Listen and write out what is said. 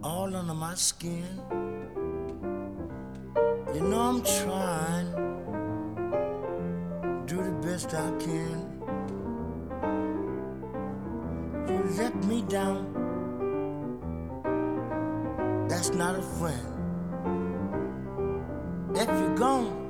all under my skin. You know I'm trying, do the best I can. You let me down, that's not a friend. If you're gone,